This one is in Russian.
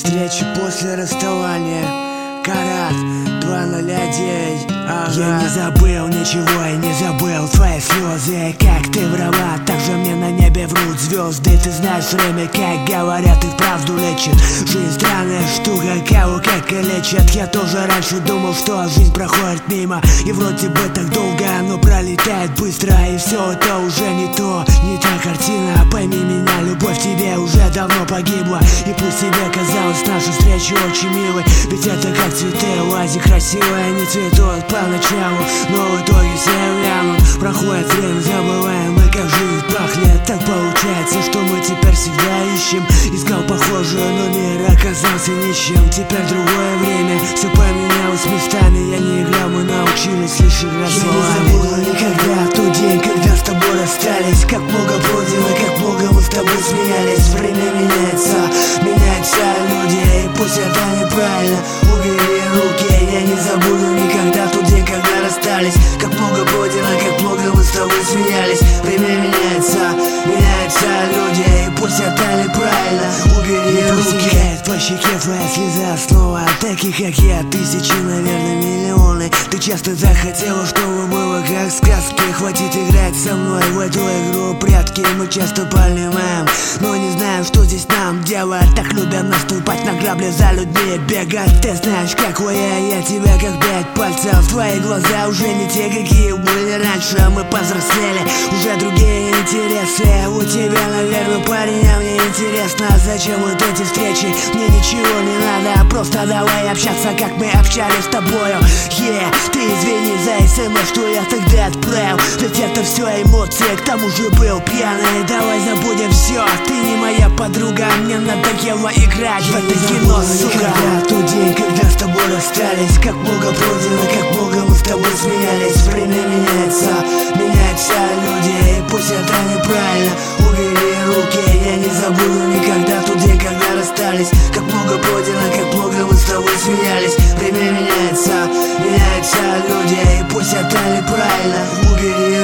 Встречи после расставания. Карат 209. Я не забыл ничего, я не забыл твои слезы. Как ты врала, так же мне на небе врут звезды. Ты знаешь время, как говорят, и правду лечит. Жизнь странная штука, кого как и лечит. Я тоже раньше думал, что жизнь проходит мимо, и вроде бы так долго, но пролетает быстро. И все это уже не то, не та картина. Пойми меня, любовь в тебе уже давно погибла. И пусть тебе казалось наша встреча очень милой, ведь это как цветы в вазе красивые, не цветут поначалу, но в итоге все вянут. Проходит время, забываем мы, как жизнь пахнет. Так получается, что мы теперь всегда ищем. Искал похожую, но мир оказался ничем. Теперь другое время, все поменялось местами. Я не играл, мы научились лишь играть словами. Я не забуду никогда тот день, когда с тобой расстались. Как много пройдено, как много мы с тобой смеялись. Время меняется, меняются люди, и пусть это неправильно, убери руки. Я не забуду никогда тот день, когда расстались. Как много пройдено, как много мы с тобой смеялись. Время меняется, меняются люди, и пусть это неправильно, убери руки. По щеке твоя слеза снова. Таких как я тысячи, наверное миллионы. Ты часто захотела, чтобы было как в сказке. Хватит играть со мной в эту игру прятки. Мы часто понимаем, но не знаем, что здесь нам делать. Так любят наступать на грабли, за людьми бегать. Ты знаешь, какой я тебя как 5 пальцев. Твои глаза уже не те, какие были раньше. Мы повзрослели, уже другие интересы. У тебя, наверное, парень, а мне интересно, зачем вот эти встречи? Мне ничего не надо, просто давай общаться, как мы общались с тобою. Ты извини за СМС, что я тогда отправил, ведь это все эмоции, к тому же был пьяный. Давай забудем все, ты не моя подруга, мне надоело играть в это кино, сука. Тот день, когда с тобой расстались. Как много пройдено, как много мы с тобой смеялись. Время меняется, меняются люди, и пусть это неправильно, убери руки. Я не забуду никогда тот день, когда расстались. Как много пройдено, как много мы с тобой смеялись. Время меняется, меняются люди, и пусть это неправильно, убери